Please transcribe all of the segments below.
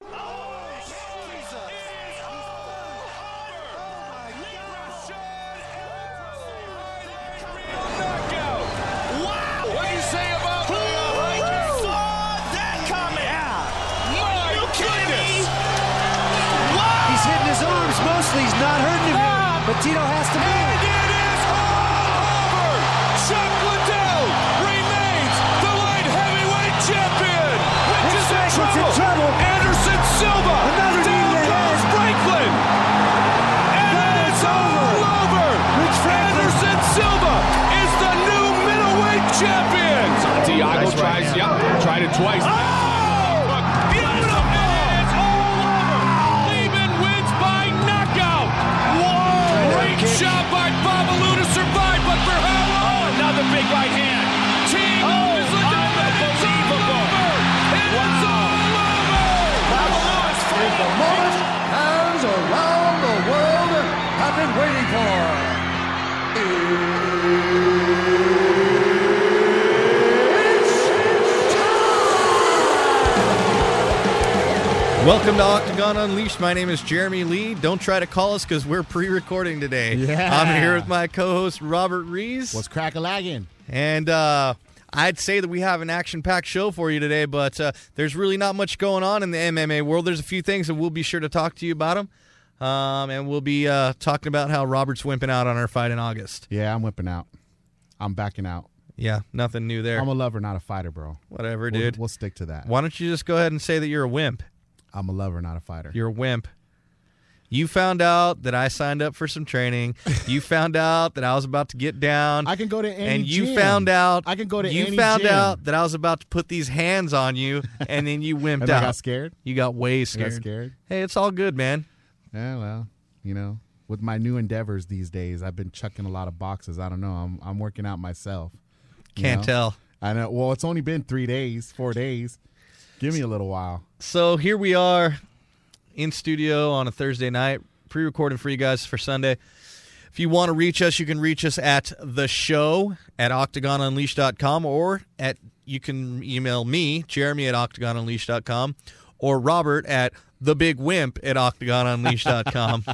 He's not hurting him, but Tito has to move. And it is all over. Chuck Liddell remains the light heavyweight champion, which is in trouble. Anderson Silva another down goes Franklin. And it's all over. Anderson Silva is the new middleweight champion. Santiago tried it twice. Shot by Babalu to survive, but for how long? Another big right hand. Team is unbelievable. It's all over. Babalu is fighting. The moment fans around the world have been waiting for. Welcome to Octagon Unleashed. My name is Jeremy Lee. Don't try to call us because we're pre-recording today. Yeah. I'm here with my co-host, Robert Rees. What's crack-a-lagging? And I'd say that we have an action-packed show for you today, but there's really not much going on in the MMA world. There's a few things, and we'll be sure to talk to you about them. And we'll be talking about how Robert's wimping out on our fight in August. Yeah, I'm whipping out. I'm backing out. Yeah, nothing new there. I'm a lover, not a fighter, bro. Whatever, dude. We'll stick to that. Why don't you just go ahead and say that you're a wimp? I'm a lover, not a fighter. You're a wimp. You found out that I signed up for some training. You found out that I was about to get down. I can go to any and you gym. found out I can go to you any found gym. out that I was about to put these hands on you, and then you wimped And out. I got scared? You got way I scared. got scared? Hey, it's all good, man. Yeah, well, you know, with my new endeavors these days, I've been chucking a lot of boxes. I don't know. I'm working out myself. Can't tell. I know. Well, it's only been 4 days. Give me a little while. So here we are in studio on a Thursday night, pre-recording for you guys for Sunday. If you want to reach us, you can reach us at the show at octagonunleashed.com, or you can email me, Jeremy, at octagonunleashed.com, or Robert at thebigwimp at octagonunleashed.com.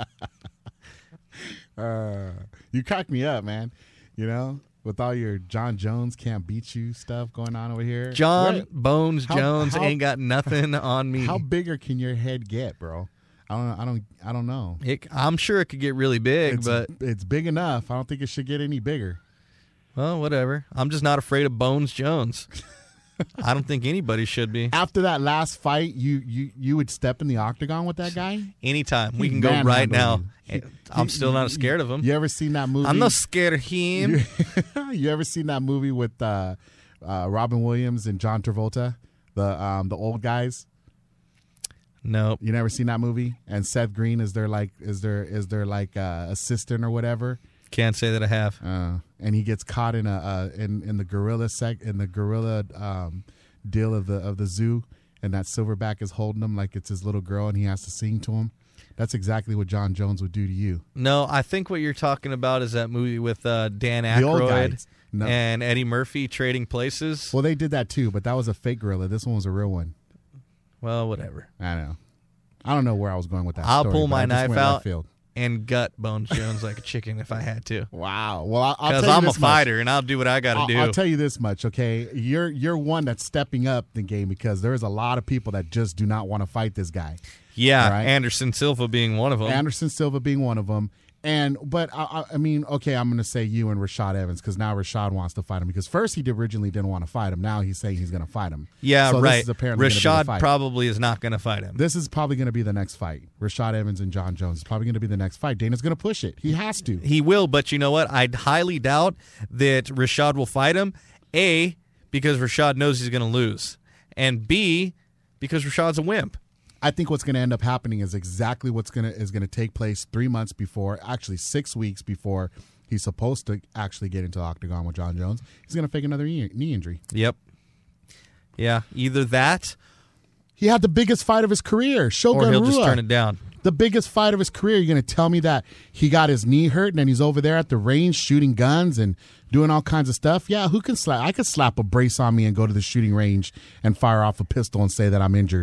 You crack me up, man. You know, with all your John Jones can't beat you stuff going on over here. John Bones Jones how- ain't got nothing on me. How bigger can your head get, bro? I don't know. I'm sure it could get really big, but it's big enough. I don't think it should get any bigger. well, whatever. I'm just not afraid of Bones Jones. I don't think anybody should be. After that last fight, you would step in the octagon with that guy? Anytime. We He can go right now. manhandled you. I'm still not scared of him. You ever seen that movie? I'm not scared of him. You ever seen that movie with Robin Williams and John Travolta, the old guys? Nope. You never seen that movie? And Seth Green is their assistant or whatever. Can't say that I have. And he gets caught in the gorilla deal of the zoo, and that silverback is holding him like it's his little girl, and he has to sing to him. That's exactly what John Jones would do to you. No, I think what you're talking about is that movie with Dan The old Aykroyd guys. No. and Eddie Murphy trading places. Well, they did that too, but that was a fake gorilla. This one was a real one. Well, whatever. I know. I don't know where I was going with that. I'll story, pull but my I just knife went left out field. and gut Bones Jones like a chicken if I had to. Wow. Well, I'll Because tell you I'm a this much. fighter and I'll do what I got to do. I'll tell you this much, okay? You're one that's stepping up the game because there's a lot of people that just do not want to fight this guy. Yeah, All right? Anderson Silva being one of them. Anderson Silva being one of them. But I mean, okay, I'm going to say you and Rashad Evans because now Rashad wants to fight him because first he originally didn't want to fight him. Now he's saying he's going to fight him. Yeah, so right. This is apparently gonna be the Rashad fight. probably is not going to fight him. This is probably going to be the next fight. Rashad Evans and John Jones is probably going to be the next fight. Dana's going to push it. He has to. He will, but you know what? I highly doubt that Rashad will fight him. A, because Rashad knows he's going to lose. And B, because Rashad's a wimp. I think what's going to end up happening is exactly what's going to take place 3 months before, actually 6 weeks before he's supposed to actually get into the octagon with John Jones. He's going to fake another knee injury. Yep. Yeah, either that He had the biggest fight of his career. Shogun or he'll Rua. just turn it down. The biggest fight of his career. You're going to tell me that he got his knee hurt and then he's over there at the range shooting guns and doing all kinds of stuff? Yeah, who can slap? I could slap a brace on me and go to the shooting range and fire off a pistol and say that I'm injured.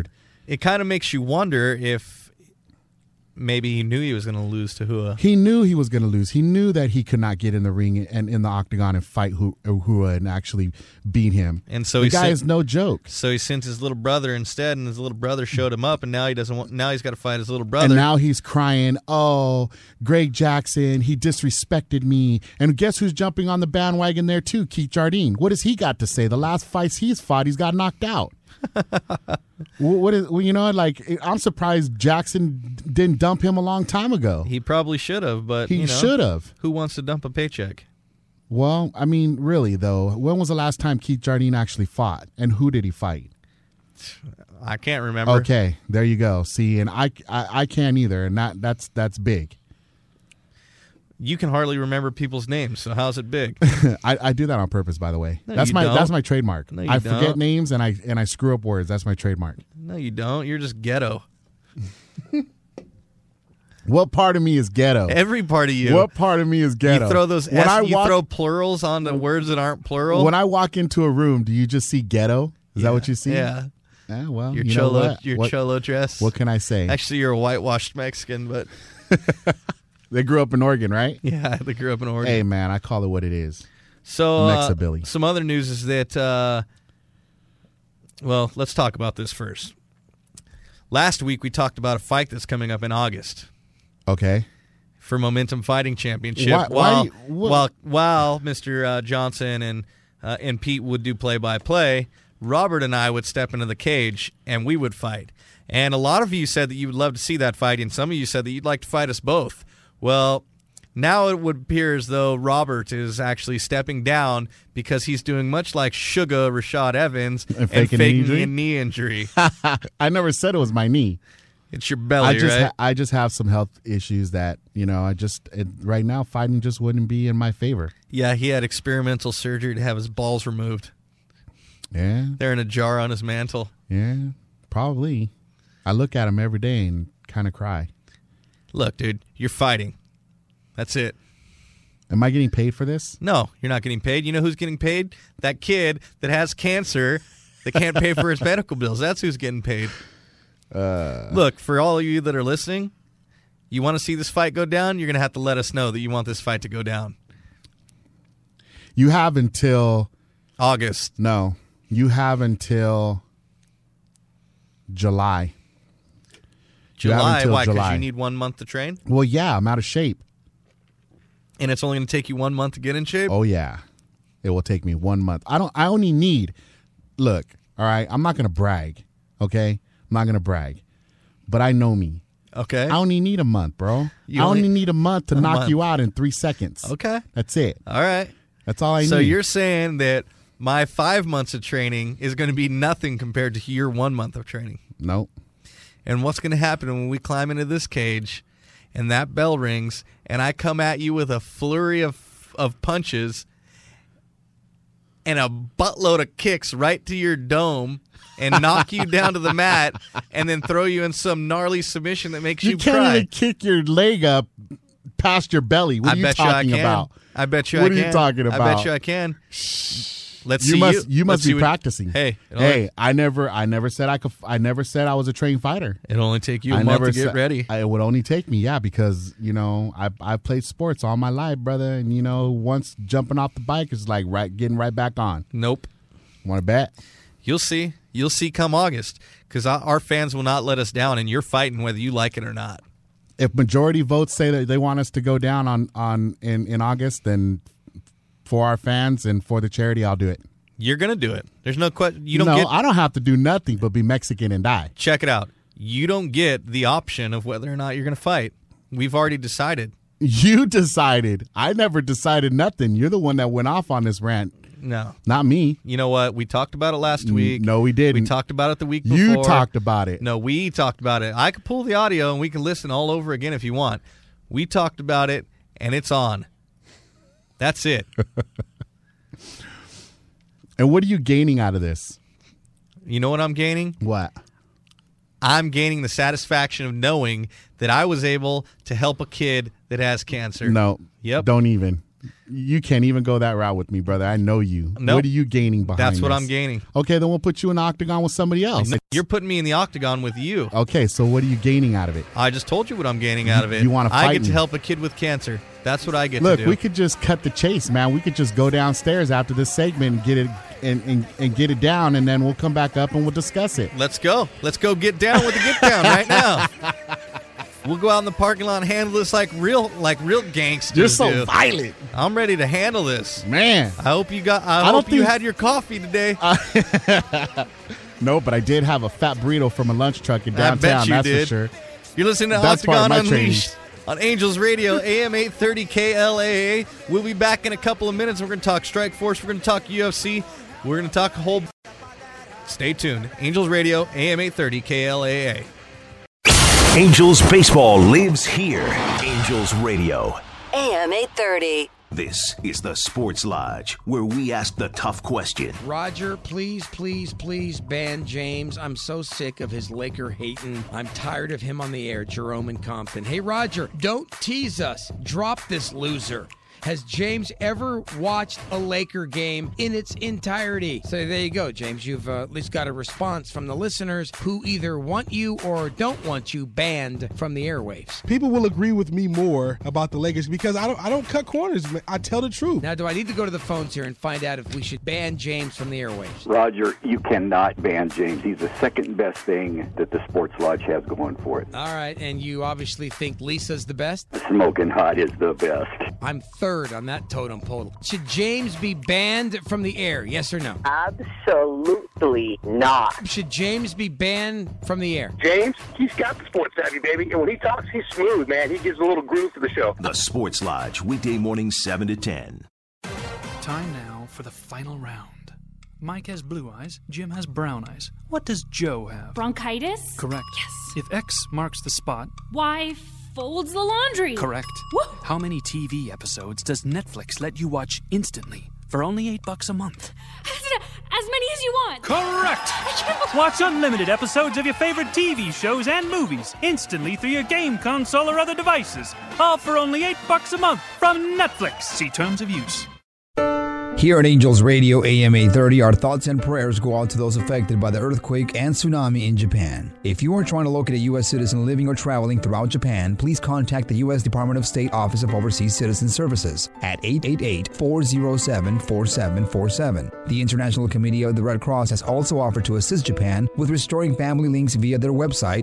it kind of makes you wonder if maybe he knew he was going to lose to Hua. He knew he was going to lose. He knew that he could not get in the ring and in the octagon and fight Hua and actually beat him. And so the guy is no joke. So he sent his little brother instead, and his little brother showed him up, and now he doesn't want. Now he's got to fight his little brother. And now he's crying, "Oh, Greg Jackson, he disrespected me." And guess who's jumping on the bandwagon there too? Keith Jardine. What has he got to say? The last fights he's fought, he's got knocked out. What is, you know, like, I'm surprised Jackson didn't dump him a long time ago. He probably should have, but He should have. Who wants to dump a paycheck? Well, I mean, really though, when was the last time Keith Jardine actually fought, and who did he fight? I can't remember. Okay, there you go. See, and I can't either, and that's big. You can hardly remember people's names, so how's it big? I do that on purpose, by the way. No, that's you my don't. that's my trademark. No, you I forget don't. names and I screw up words. That's my trademark. No, you don't. You're just ghetto. What part of me is ghetto? Every part of you. What part of me is ghetto? You throw those when you throw plurals onto words that aren't plural. When I walk into a room, do you just see ghetto? Is that what you see? Yeah. Yeah, well, Your you know cholo, what? your What- cholo dress. What can I say? Actually, you're a whitewashed Mexican, but They grew up in Oregon, right? yeah, they grew up in Oregon. Hey, man, I call it what it is. So, Mexa-Billy. some other news is that, well, let's talk about this first. Last week, we talked about a fight that's coming up in August Okay. for Momentum Fighting Championship. Why- while Mr. Johnson and Pete would do play-by-play, Robert and I would step into the cage, and we would fight. And a lot of you said that you would love to see that fight, and some of you said that you'd like to fight us both. Well, now it would appear as though Robert is actually stepping down because he's doing much like Sugar Rashad Evans and faking faking a knee injury. I never said it was my knee. It's your belly, right? I just have some health issues that, you know, right now fighting just wouldn't be in my favor. Yeah, he had experimental surgery to have his balls removed. Yeah. They're in a jar on his mantle. Yeah. Probably. I look at him every day and kind of cry. Look, dude, you're fighting. That's it. Am I getting paid for this? No, you're not getting paid. You know who's getting paid? That kid that has cancer that can't pay for his medical bills. That's who's getting paid. Look, for all of you that are listening, you want to see this fight go down, you're going to have to let us know that you want this fight to go down. You have until August. No. You have until July. You have July? until Why? Because July. you need 1 month to train? Well, yeah, I'm out of shape. And it's only going to take you 1 month to get in shape? Oh yeah. It will take me 1 month. I only need, look, all right, I'm not gonna brag. Okay? I'm not gonna brag. But I know me. Okay. I only need a month, bro. You I only only- need a month to a knock month. you out in 3 seconds. Okay. That's it. All right. That's all I So need. you're saying that my 5 months of training is going to be nothing compared to your 1 month of training. Nope. And what's going to happen when we climb into this cage and that bell rings and I come at you with a flurry of punches and a buttload of kicks right to your dome and knock you down to the mat and then throw you in some gnarly submission that makes you, You can't cry? even kick your leg up past your belly. What are you talking about? I bet you What I are you can. talking I about? bet you I can. Let's You see must you must let's see be what- practicing. Hey, Hey, I never said I could. I never said I was a trained fighter. it'll only take you a I month never to get said- ready. It would only take me, yeah, because I've played sports all my life, brother, and once jumping off the bike is like getting right back on. Nope. Want to bet? You'll see. You'll see come August because our fans will not let us down, and you're fighting whether you like it or not. If majority votes say that they want us to go down in August, then for our fans and for the charity, I'll do it. You're gonna do it. There's no question. I don't have to do nothing but be Mexican and die. Check it out. You don't get the option of whether or not you're gonna fight. We've already decided. You decided. I never decided nothing. You're the one that went off on this rant, No. not me. You know what? We talked about it last week. No, we didn't. We talked about it the week before. You talked about it. No, we talked about it. I could pull the audio and we can listen all over again if you want. We talked about it and it's on. That's it. And what are you gaining out of this? You know what I'm gaining? What? I'm gaining the satisfaction of knowing that I was able to help a kid that has cancer. No. Yep. Don't even. You can't even go that route with me, brother. I know you. Nope. What are you gaining behind That's what this? I'm gaining. Okay, then we'll put you in the octagon with somebody else. You're putting me in the octagon with you. Okay, so what are you gaining out of it? I just told you what I'm gaining out of it. You wanna I fight get to me. help a kid with cancer. That's what I get Look, to do. we could just cut the chase, man. We could just go downstairs after this segment and get it and get it down, and then we'll come back up and we'll discuss it. Let's go. Let's go get down with the get down right now. We'll go out in the parking lot and handle this like real gangsters. You're so do. violent, I'm ready to handle this. man. I hope you had your coffee today. No, but I did have a fat burrito from a lunch truck in I bet downtown. you That's did. for sure. You're listening to That's part of Octagon my training. Unleashed on Angels Radio, AM 830 KLAA. We'll be back in a couple of minutes. We're going to talk Strike Force. We're going to talk UFC. We're going to talk a whole... Stay tuned. Angels Radio, AM 830 KLAA. Angels baseball lives here. Angels Radio. AM 830. This is the Sports Lodge, where we ask the tough question. Roger, please, please, please ban James. I'm so sick of his Laker hating. I'm tired of him on the air, Jerome and Compton. Hey, Roger, don't tease us. Drop this loser. Has James ever watched a Laker game in its entirety? So there you go, James. You've at least got a response from the listeners who either want you or don't want you banned from the airwaves. People will agree with me more about the Lakers because I don't cut corners. I tell the truth. Now, do I need to go to the phones here and find out if we should ban James from the airwaves? Roger, you cannot ban James. He's the second best thing that the Sports Lodge has going for it. All right, and you obviously think Lisa's the best? Smoking Hot is the best. I'm third on that totem pole. Should James be banned from the air? Yes or no? Absolutely not. Should James be banned from the air? James, he's got the sports savvy, baby. And when he talks, he's smooth, man. He gives a little groove to the show. The Sports Lodge, weekday mornings 7 to 10. Time now for the final round. Mike has blue eyes, Jim has brown eyes. What does Joe have? Bronchitis? Correct. Yes. If X marks the spot. Y folds the laundry. Correct. Woo! How many TV episodes does Netflix let you watch instantly for only $8 a month? As many as you want. Correct. Watch unlimited episodes of your favorite TV shows and movies instantly through your game console or other devices. All for only $8 a month from Netflix. See terms of use. Here at Angels Radio AM 830, our thoughts and prayers go out to those affected by the earthquake and tsunami in Japan. If you are trying to locate a U.S. citizen living or traveling throughout Japan, please contact the U.S. Department of State Office of Overseas Citizen Services at 888-407-4747. The International Committee of the Red Cross has also offered to assist Japan with restoring family links via their website,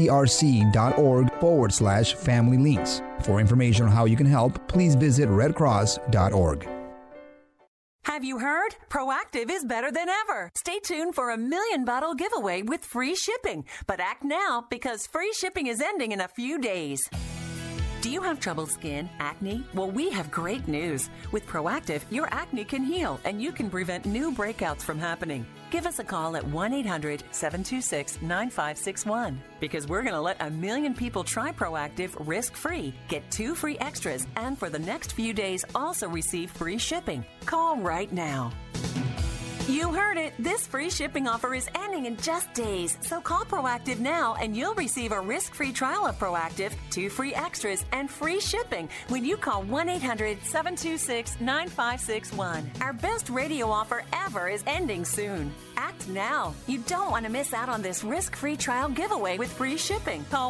icrc.org/family links. For information on how you can help, please visit redcross.org. Have you heard? Proactive is better than ever. Stay tuned for a 1,000,000 bottle giveaway with free shipping. But act now because free shipping is ending in a few days. Do you have troubled skin, acne? Well, we have great news. With Proactive, your acne can heal and you can prevent new breakouts from happening. Give us a call at 1-800-726-9561 because we're going to let 1,000,000 people try Proactive risk-free, get 2 free extras, and for the next few days also receive free shipping. Call right now. You heard it. This free shipping offer is ending in just days. So call Proactive now and you'll receive a risk-free trial of Proactive, 2 free extras, and free shipping when you call 1-800-726-9561. Our best radio offer ever is ending soon. Act now. You don't want to miss out on this risk-free trial giveaway with free shipping. Call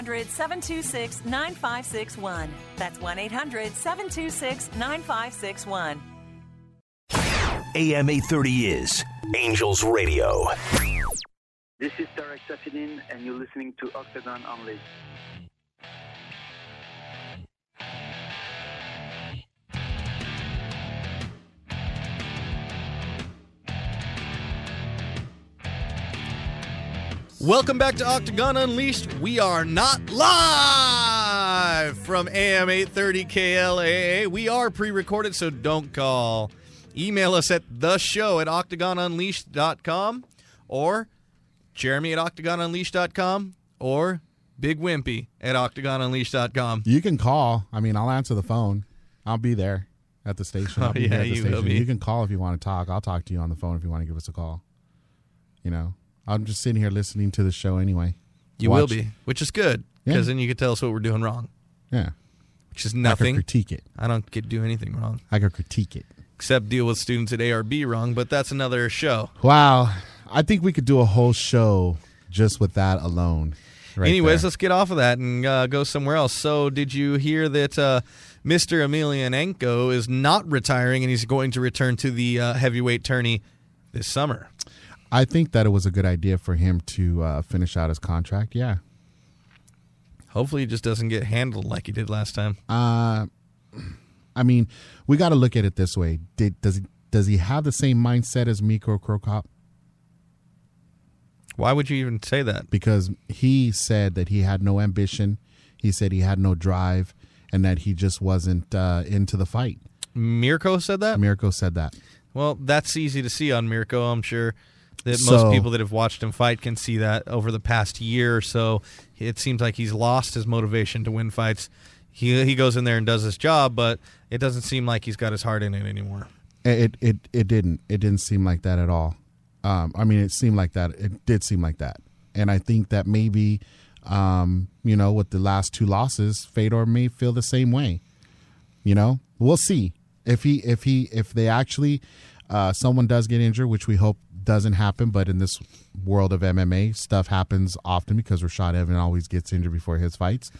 1-800-726-9561. That's 1-800-726-9561. AM 830 is Angels Radio. This is Tarek Safedin, and you're listening to Octagon Unleashed. Welcome back to Octagon Unleashed. We are not live from AM 830 KLAA. We are pre-recorded, so don't call. Email us at theshow@octagonunleashed.com or jeremy@octagonunleashed.com or Big Wimpy @octagonunleashed.com. You can call. I mean, I'll answer the phone. I'll be there at the station. I'll be here at the station. You can call if you want to talk. I'll talk to you on the phone if you want to give us a call. You know, I'm just sitting here listening to the show anyway. You will be, which is good because then you can tell us what we're doing wrong. Yeah. which is nothing. I could critique it. I don't get to do anything wrong. I could critique it. Except deal with students at ARB wrong, but that's another show. Wow. I think we could do a whole show just with that alone. Anyways, let's get off of that and go somewhere else. So did you hear that Mr. Emelianenko is not retiring and he's going to return to the heavyweight tourney this summer? I think that it was a good idea for him to finish out his contract, yeah. Hopefully he just doesn't get handled like he did last time. I mean, we got to look at it this way. Does he have the same mindset as Mikko Krokop? Why would you even say that? Because he said that he had no ambition. He said he had no drive and that he just wasn't into the fight. Mirko said that? Mirko said that. Well, that's easy to see on Mirko. I'm sure that most people that have watched him fight can see that over the past year or so. It seems like he's lost his motivation to win fights. He goes in there and does his job, but it doesn't seem like he's got his heart in it anymore. It didn't. It didn't seem like that at all. I mean, it seemed like that. It did seem like that. And I think that maybe, with the last two losses, Fedor may feel the same way. We'll see. If they actually, someone does get injured, which we hope doesn't happen, but in this world of MMA, stuff happens often because Rashad Evans always gets injured before his fights.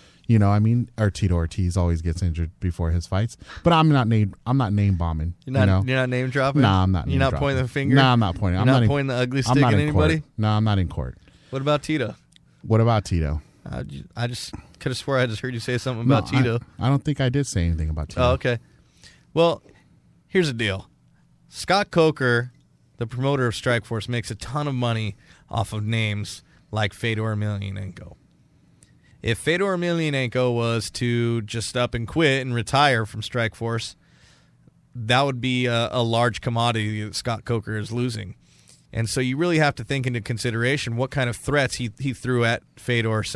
Or Tito Ortiz always gets injured before his fights. But I'm not name bombing. You're not name dropping? No, I'm not. You're not pointing the finger? No, I'm not pointing. You're not pointing the ugly stick at anybody? No, I'm not in court. What about Tito? What about Tito? I just could have swore I just heard you say something about Tito. I don't think I did say anything about Tito. Oh, okay. Well, here's the deal. Scott Coker, the promoter of Strikeforce, makes a ton of money off of names like Fedor Emelianenko. If Fedor Emelianenko was to just up and quit and retire from Strikeforce, that would be a large commodity that Scott Coker is losing. And so you really have to think into consideration what kind of threats he threw at Fedor,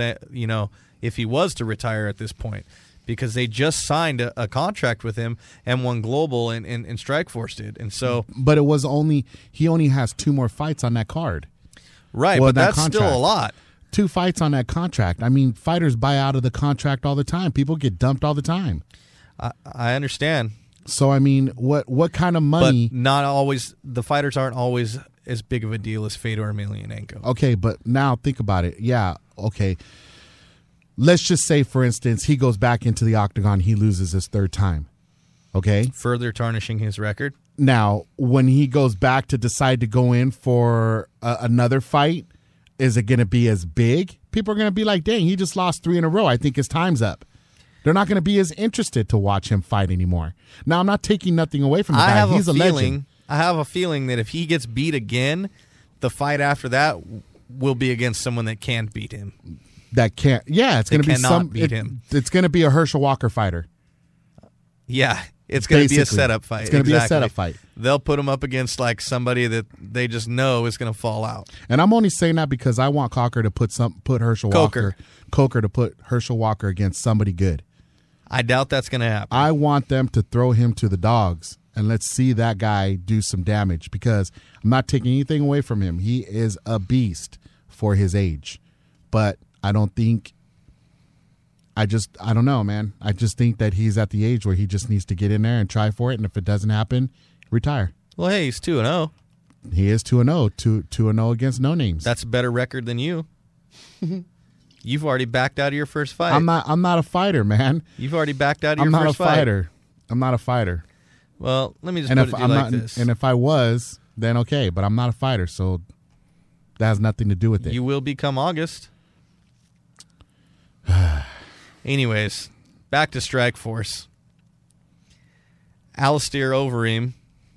if he was to retire at this point. Because they just signed a contract with him, M1 Global and Strikeforce did. And so, but he only has 2 more fights on that card. Right, but that's still a lot. 2 fights on that contract. I mean, fighters buy out of the contract all the time. People get dumped all the time. I understand. So, I mean, what kind of money? But not always. The fighters aren't always as big of a deal as Fedor Emelianenko. Okay, but now think about it. Yeah, okay. Let's just say, for instance, he goes back into the octagon. He loses his 3rd time. Okay? Further tarnishing his record. Now, when he goes back to decide to go in for another fight, is it going to be as big? People are going to be like, dang, he just lost 3 in a row. I think his time's up. They're not going to be as interested to watch him fight anymore. Now, I'm not taking nothing away from the guy. He's a legend. I have a feeling that if he gets beat again, the fight after that will be against someone that can't beat him. That can't. Yeah, it's going to be beat him. It's going to be a Herschel Walker fighter. Yeah, it's going to be a setup fight. It's going to be a setup fight. They'll put him up against like somebody that they just know is going to fall out. And I'm only saying that because I want Coker to put Herschel Walker to put Herschel Walker against somebody good. I doubt that's going to happen. I want them to throw him to the dogs and let's see that guy do some damage because I'm not taking anything away from him. He is a beast for his age, but I don't think. I don't know, man. I just think that he's at the age where he just needs to get in there and try for it. And if it doesn't happen, retire. Well, hey, he's 2-0. He is 2-0. 2-0 against no names. That's a better record than you. You've already backed out of your first fight. I'm not a fighter, man. You've already backed out of your first fight. I'm not a fighter. Well, let me just put it to you like this. And if I was, then okay. But I'm not a fighter, so that has nothing to do with it. You will become August. Anyways, back to Strikeforce. Alistair Overeem,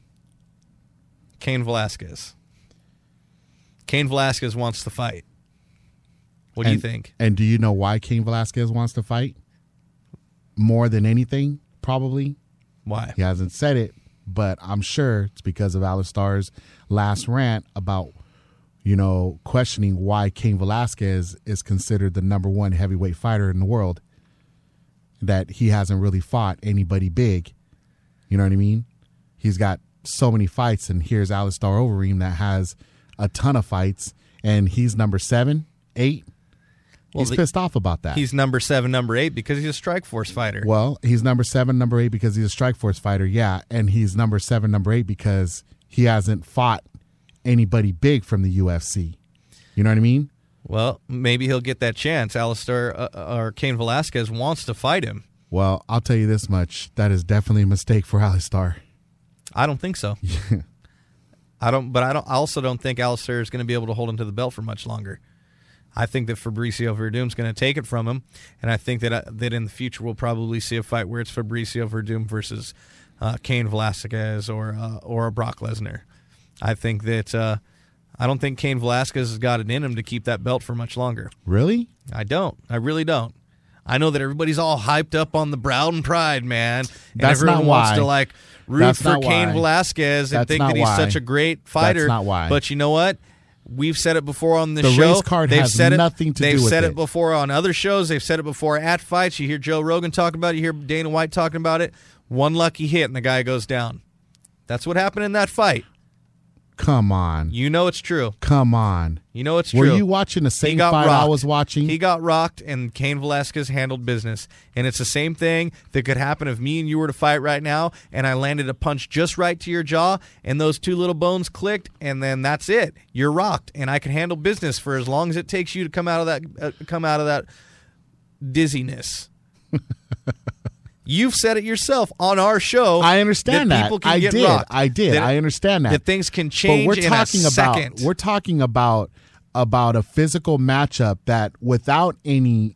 Cain Velasquez. Cain Velasquez wants to fight. What do you think? And do you know why Cain Velasquez wants to fight? More than anything, probably. Why? He hasn't said it, but I'm sure it's because of Alistair's last rant about, questioning why Cain Velasquez is considered the number 1 heavyweight fighter in the world. That he hasn't really fought anybody big. You know what I mean? He's got so many fights, and here's Alistair Overeem that has a ton of fights, and he's number 7, 8. He's pissed off about that. He's number 7, number 8 because he's a Strikeforce fighter. Well, he's number 7, number 8 because he's a Strikeforce fighter, yeah. And he's number 7, number 8 because he hasn't fought anybody big from the UFC. You know what I mean? Well, maybe he'll get that chance. Alistair or Cain Velasquez wants to fight him. Well, I'll tell you this much. That is definitely a mistake for Alistair. I don't think so. I also don't think Alistair is going to be able to hold him to the belt for much longer. I think that Fabricio Verdum's going to take it from him, and I think that in the future we'll probably see a fight where it's Fabricio Verdum versus Cain Velasquez or a Brock Lesnar. I think that I don't think Cain Velasquez has got it in him to keep that belt for much longer. Really? I don't. I really don't. I know that everybody's all hyped up on the Brown Pride, man, and That's everyone not wants why. to like root That's for not Cain why. Velasquez and That's think not that he's why. such a great fighter. That's not why. But you know what? We've said it before on the The show. race card They've has said nothing to They've do with said it. it before on other shows. They've said it before at fights. You hear Joe Rogan talking about it. You hear Dana White talking about it. One lucky hit and the guy goes down. That's what happened in that fight. Come on. You know it's true. Come on. You know it's true. Were you watching the same fight I was watching? He got rocked, and Cain Velasquez handled business. And it's the same thing that could happen if me and you were to fight right now, and I landed a punch just right to your jaw, and those two little bones clicked, and then that's it. You're rocked, and I can handle business for as long as it takes you to come out of that dizziness. You've said it yourself on our show. I understand that. People can I get did. rocked. I did. I understand that. That things can change but in a second. We're talking about a physical matchup that without any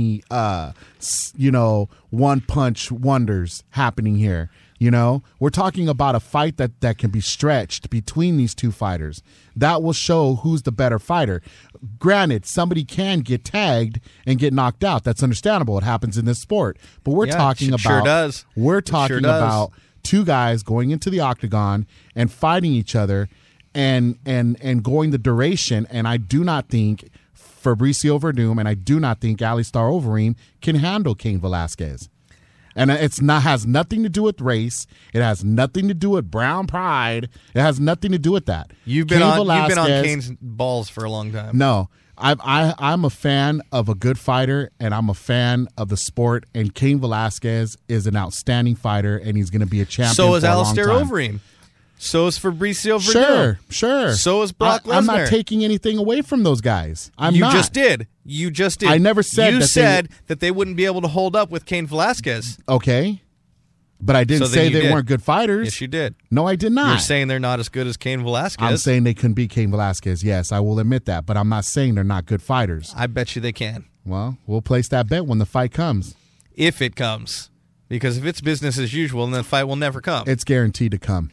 one punch wonders happening here. You know, we're talking about a fight that can be stretched between these two fighters. That will show who's the better fighter. Granted, somebody can get tagged and get knocked out. That's understandable. It happens in this sport. But we're talking about sure does. We're It sure talking does. about two guys going into the octagon and fighting each other and going the duration. And I do not think Fabricio Verdum and I do not think Alistair Overeem can handle Cain Velasquez. And has nothing to do with race. It has nothing to do with Brown Pride. It has nothing to do with that. You've been on Cain's balls for a long time. No, I'm a fan of a good fighter, and I'm a fan of the sport. And Cain Velasquez is an outstanding fighter, and he's going to be a champion. So is for a long Alistair time. Overeem. So is Fabricio Verdum. Sure. So is Brock Lesnar. I'm not taking anything away from those guys. You just did. I never said you that said that they wouldn't be able to hold up with Cain Velasquez. Okay. But I didn't So then say you they did. weren't good fighters. Yes, you did. No, I did not. You're saying they're not as good as Cain Velasquez. I'm saying they couldn't beat Cain Velasquez. Yes, I will admit that. But I'm not saying they're not good fighters. I bet you they can. Well, we'll place that bet when the fight comes. If it comes. Because if it's business as usual, then the fight will never come. It's guaranteed to come.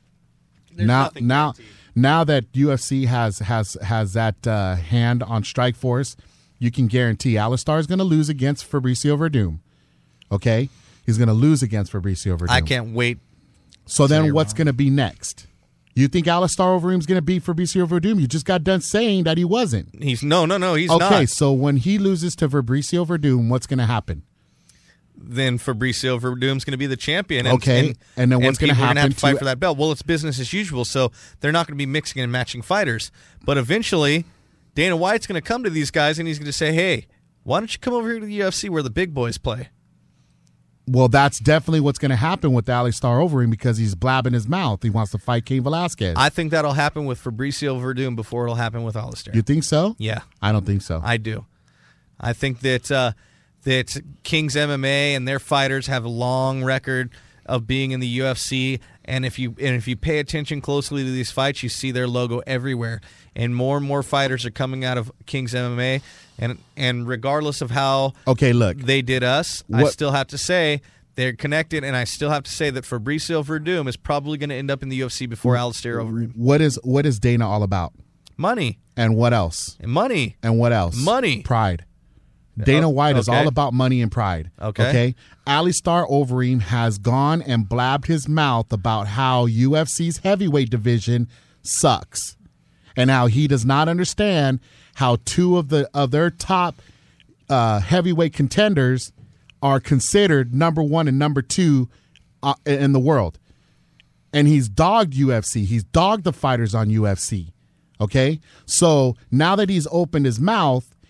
Now that UFC has that hand on Strikeforce, you can guarantee Alistair is going to lose against Fabricio Verdum. Okay? He's going to lose against Fabricio Verdum. I can't wait. So then what's going to be next? You think Alistair Overeem's going to beat Fabricio Verdum? You just got done saying that he wasn't. He's no, he's not. Okay, so when he loses to Fabricio Verdum, what's going to happen? Then Fabricio Verdum's going to be the champion. And then what's going to happen? People are going to have to fight for that belt. Well, it's business as usual, so they're not going to be mixing and matching fighters. But eventually, Dana White's going to come to these guys and he's going to say, hey, why don't you come over here to the UFC where the big boys play? Well, that's definitely what's going to happen with Alistair Overeem because he's blabbing his mouth. He wants to fight Cain Velasquez. I think that'll happen with Fabricio Verdum before it'll happen with Alistair. You think so? Yeah. I don't think so. I do. I think that King's MMA and their fighters have a long record of being in the UFC, and if you pay attention closely to these fights, you see their logo everywhere. And more fighters are coming out of King's MMA, and regardless of how they did us, I still have to say they're connected, and I still have to say that Fabricio Verdum is probably going to end up in the UFC before Alistair Overeem. What is Dana all about? Money. And what else? Money. And what else? Money. Pride. Dana White is all about money and pride. Okay. Alistair Overeem has gone and blabbed his mouth about how UFC's heavyweight division sucks and how he does not understand how two of their top heavyweight contenders are considered number one and number two in the world. And he's dogged UFC. He's dogged the fighters on UFC. Okay? So now that he's opened his mouth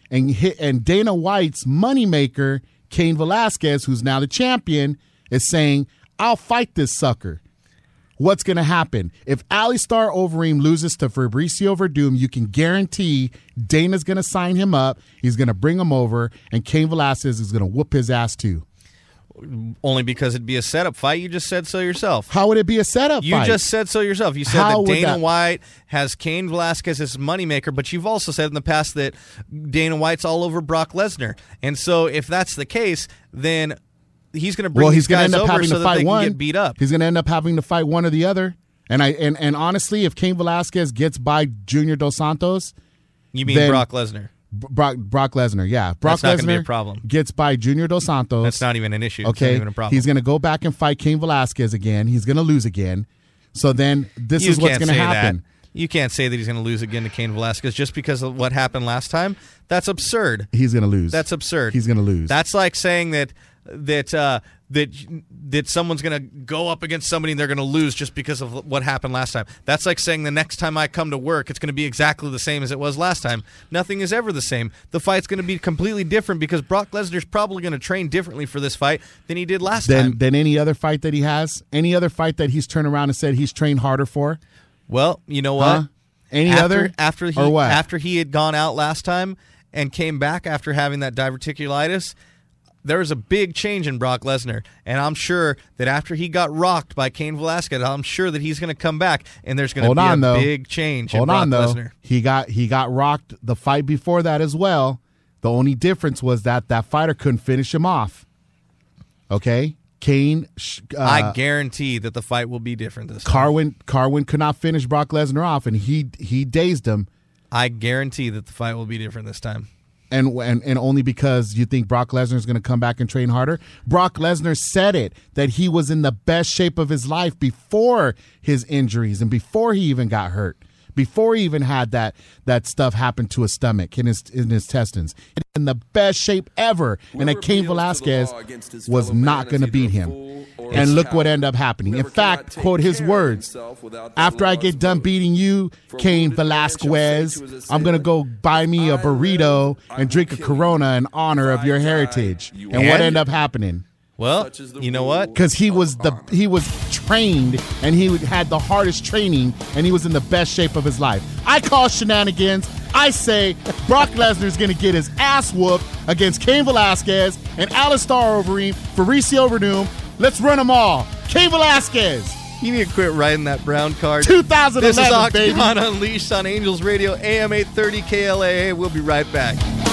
and Dana White's moneymaker, Cain Velasquez, who's now the champion, is saying, I'll fight this sucker. What's going to happen? If Alistair Overeem loses to Fabricio Verdum, you can guarantee Dana's going to sign him up. He's going to bring him over, and Cain Velasquez is going to whoop his ass too. Only because it'd be a setup fight. You just said so yourself. How would it be a setup fight? You just said so yourself. You said that Dana White has Cain Velasquez as his moneymaker, but you've also said in the past that Dana White's all over Brock Lesnar. And so if that's the case, then he's going to bring these guys over so that they can get beat up. He's going to end up having to fight one or the other. And honestly, if Cain Velasquez gets by Junior Dos Santos... You mean Brock Lesnar? Brock Lesnar, yeah. Brock That's not Lesnar going to be a problem. Gets by Junior Dos Santos. That's not even an issue. Okay. It's not even a problem. He's going to go back and fight Cain Velasquez again. He's going to lose again. So then this is what's going to happen. You can't say that he's going to lose again to Cain Velasquez just because of what happened last time. That's absurd. He's going to lose. That's absurd. He's going to lose. That's like saying that someone's going to go up against somebody and they're going to lose just because of what happened last time. That's like saying the next time I come to work, it's going to be exactly the same as it was last time. Nothing is ever the same. The fight's going to be completely different because Brock Lesnar's probably going to train differently for this fight than he did last time. Than any other fight that he has? Any other fight that he's turned around and said he's trained harder for? Well, you know what? After he had gone out last time and came back after having that diverticulitis, there was a big change in Brock Lesnar, and I'm sure that after he got rocked by Cain Velasquez, I'm sure that he's going to come back, and there's going to be a big change in Brock Lesnar. He got rocked the fight before that as well. The only difference was that fighter couldn't finish him off. Okay? Cain... I guarantee that the fight will be different this time. Carwin could not finish Brock Lesnar off, and he dazed him. I guarantee that the fight will be different this time. And only because you think Brock Lesnar is going to come back and train harder? Brock Lesnar said it, that he was in the best shape of his life before his injuries and before he even got hurt, before he even had that stuff happen to his stomach and his intestines. In the best shape ever, and that Cain Velasquez was not going to beat him. And look what ended up happening. In fact, quote his words, after I get done beating you, Cain Velasquez, I'm going to go buy me a burrito and drink a Corona in honor of your heritage. And what ended up happening? Well, you know what? Because he was trained, and he had the hardest training, and he was in the best shape of his life. I call shenanigans. I say Brock Lesnar is going to get his ass whooped against Cain Velasquez and Alistair Overeem, Fabricio Verdum. Let's run them all. Cain Velasquez. You need to quit writing that brown card. 2011, This is Octagon baby. Unleashed on Angels Radio, AM 830 KLAA. We'll be right back.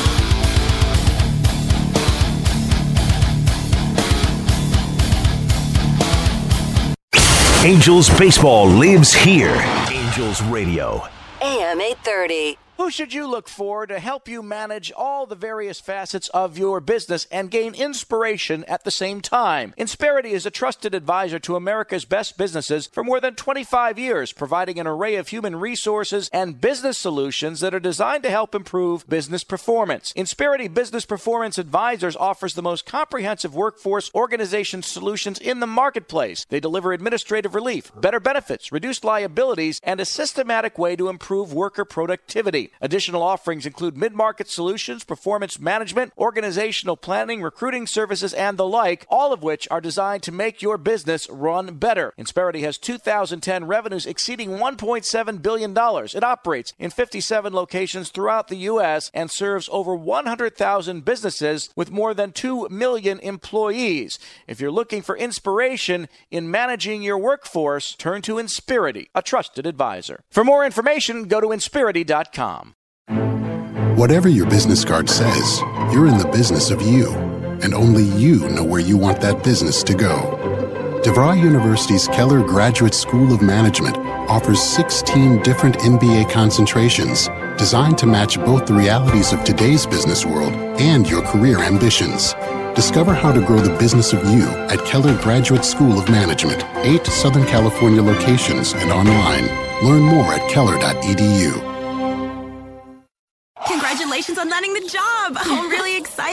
Angels baseball lives here. Angels Radio. AM 830. Who should you look for to help you manage all the various facets of your business and gain inspiration at the same time? Insperity is a trusted advisor to America's best businesses for more than 25 years, providing an array of human resources and business solutions that are designed to help improve business performance. Insperity Business Performance Advisors offers the most comprehensive workforce organization solutions in the marketplace. They deliver administrative relief, better benefits, reduced liabilities, and a systematic way to improve worker productivity. Additional offerings include mid-market solutions, performance management, organizational planning, recruiting services, and the like, all of which are designed to make your business run better. Insperity has 2010 revenues exceeding $1.7 billion. It operates in 57 locations throughout the U.S. and serves over 100,000 businesses with more than 2 million employees. If you're looking for inspiration in managing your workforce, turn to Insperity, a trusted advisor. For more information, go to Insperity.com. Whatever your business card says, you're in the business of you, and only you know where you want that business to go. DeVry University's Keller Graduate School of Management offers 16 different MBA concentrations designed to match both the realities of today's business world and your career ambitions. Discover how to grow the business of you at Keller Graduate School of Management, 8 Southern California locations and online. Learn more at keller.edu. Congratulations on landing the job. I'm really excited.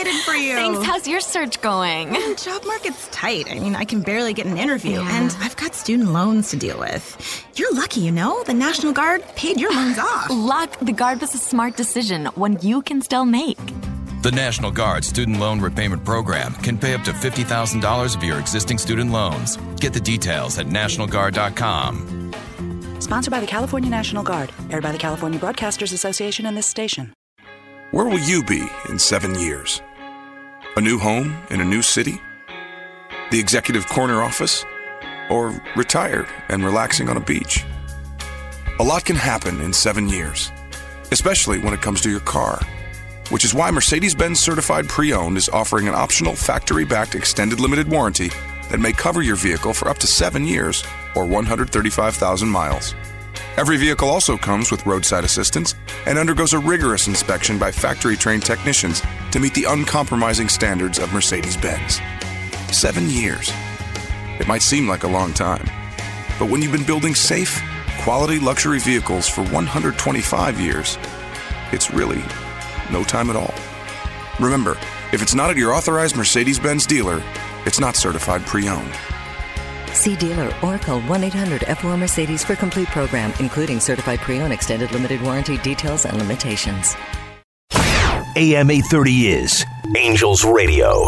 excited for you. Thanks. How's your search going? Job market's tight. I mean, I can barely get an interview, and I've got student loans to deal with. You're lucky, you know? The National Guard paid your loans off. Luck. The Guard was a smart decision, one you can still make. The National Guard Student Loan Repayment Program can pay up to $50,000 of your existing student loans. Get the details at nationalguard.com. Sponsored by the California National Guard. Aired by the California Broadcasters Association and this station. Where will you be in 7 years? A new home in a new city? The executive corner office? Or retired and relaxing on a beach? A lot can happen in 7 years, especially when it comes to your car. Which is why Mercedes-Benz Certified Pre-Owned is offering an optional factory-backed extended limited warranty that may cover your vehicle for up to 7 years or 135,000 miles. Every vehicle also comes with roadside assistance and undergoes a rigorous inspection by factory-trained technicians to meet the uncompromising standards of Mercedes-Benz. 7 years. It might seem like a long time, but when you've been building safe, quality luxury vehicles for 125 years, it's really no time at all. Remember, if it's not at your authorized Mercedes-Benz dealer, it's not certified pre-owned. See dealer or call 1-800-F4-Mercedes for complete program, including certified pre-owned extended limited warranty details and limitations. AM 830 is Angels Radio.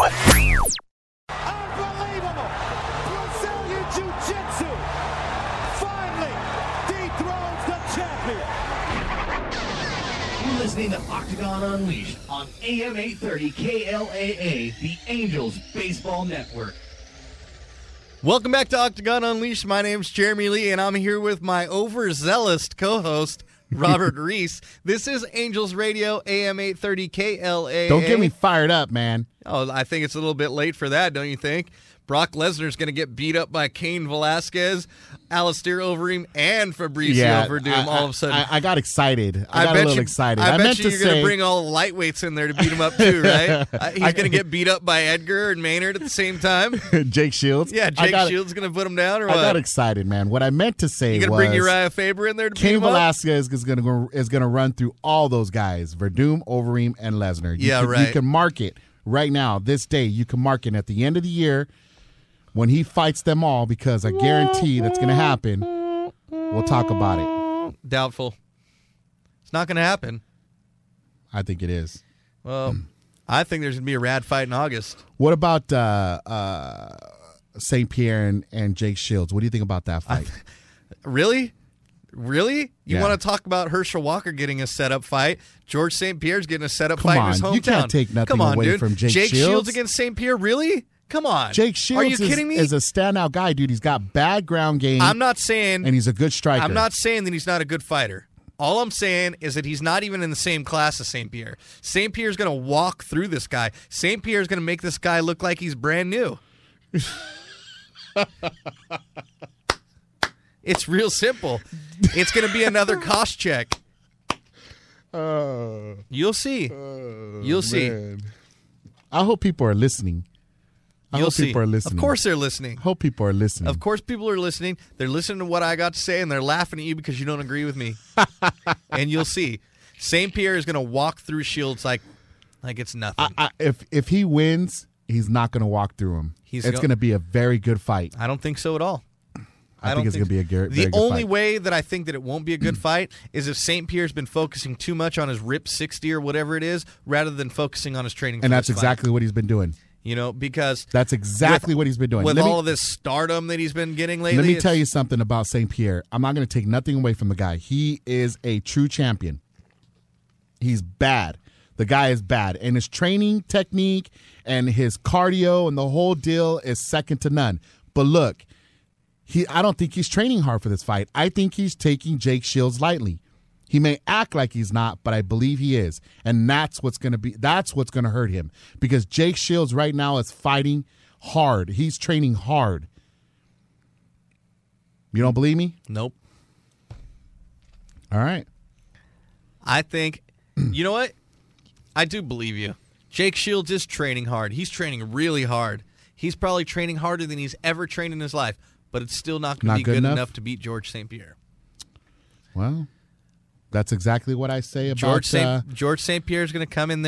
Listening to Octagon Unleashed on AM 830 KLAA, the Angels Baseball Network. Welcome back to Octagon Unleashed. My name's Jeremy Lee, and I'm here with my overzealous co-host, Robert Reese. This is Angels Radio, AM 830 KLAA. Don't get me fired up, man. Oh, I think it's a little bit late for that, don't you think? Brock Lesnar's going to get beat up by Cain Velasquez, Alistair Overeem, and Fabricio Verdum all of a sudden. I got excited. I got a little excited. I bet you're going to bring all the lightweights in there to beat him up too, right? He's going to get beat up by Edgar and Maynard at the same time. Jake Shields? Yeah, Jake Shields going to put him down or what? I got excited, man. What I meant to say was... You going to bring Uriah Faber in there to beat him up? Cain Velasquez is going to run through all those guys, Verdum, Overeem, and Lesnar. You can mark it right now, this day. You can mark it at the end of the year when he fights them all, because I guarantee that's going to happen. We'll talk about it. Doubtful. It's not going to happen. I think it is. Well, I think there's going to be a rad fight in August. What about St. Pierre and Jake Shields? What do you think about that fight? Really? You want to talk about Herschel Walker getting a setup fight? George St. Pierre's getting a setup fight in his hometown. You can't take nothing away from Jake Shields. Jake Shields against St. Pierre? Really? Come on. Jake Shields Are you kidding me? Is a standout guy, dude. He's got bad ground game. I'm not saying... And he's a good striker. I'm not saying that he's not a good fighter. All I'm saying is that he's not even in the same class as St. Pierre. St. Pierre's going to walk through this guy. St. Pierre's going to make this guy look like he's brand new. It's real simple. It's going to be another cost check. You'll see. You'll see. Man. I hope people are listening. People are listening. Of course they're listening. Hope people are listening. Of course people are listening. They're listening to what I got to say, and they're laughing at you because you don't agree with me. And you'll see. St. Pierre is going to walk through Shields like it's nothing. If he wins, he's not going to walk through him. It's going to be a very good fight. I don't think so at all. I think it's going to be a very good fight. The only way that I think that it won't be a good fight is if St. Pierre's been focusing too much on his RIP 60 or whatever it is, rather than focusing on his training. And that's exactly what he's been doing. Because that's exactly what he's been doing. With all of this stardom that he's been getting lately. Let me tell you something about St. Pierre. I'm not going to take nothing away from the guy. He is a true champion. He's bad. The guy is bad. And his training technique and his cardio and the whole deal is second to none. But look, I don't think he's training hard for this fight. I think he's taking Jake Shields lightly. He may act like he's not, but I believe he is. And that's what's going to hurt him. Because Jake Shields right now is fighting hard. He's training hard. You don't believe me? Nope. All right. I think, you know what? I do believe you. Jake Shields is training hard. He's training really hard. He's probably training harder than he's ever trained in his life. But it's still not going to be good enough to beat George St. Pierre. Well, that's exactly what I say about George St. Pierre is going to come in there